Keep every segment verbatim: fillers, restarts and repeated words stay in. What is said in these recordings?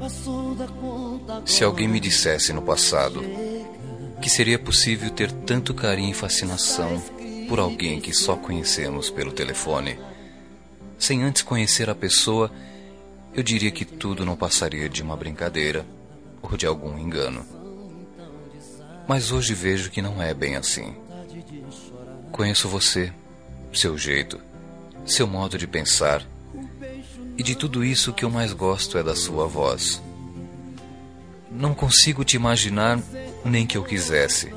Se alguém me dissesse no passado que seria possível ter tanto carinho e fascinação por alguém que só conhecemos pelo telefone, sem antes conhecer a pessoa, eu diria que tudo não passaria de uma brincadeira ou de algum engano. Mas hoje vejo que não é bem assim. Conheço você, seu jeito, seu modo de pensar, e de tudo isso o que eu mais gosto é da sua voz. Não consigo te imaginar nem que eu quisesse.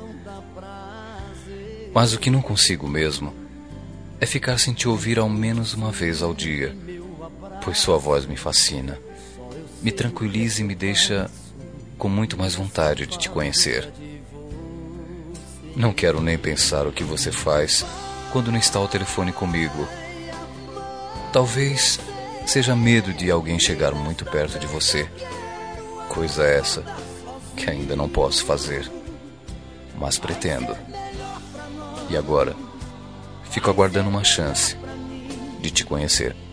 Mas o que não consigo mesmo é ficar sem te ouvir ao menos uma vez ao dia, pois sua voz me fascina, me tranquiliza e me deixa com muito mais vontade de te conhecer. Não quero nem pensar o que você faz quando não está ao telefone comigo. Talvez seja medo de alguém chegar muito perto de você. Coisa essa que ainda não posso fazer, mas pretendo. E agora, fico aguardando uma chance de te conhecer.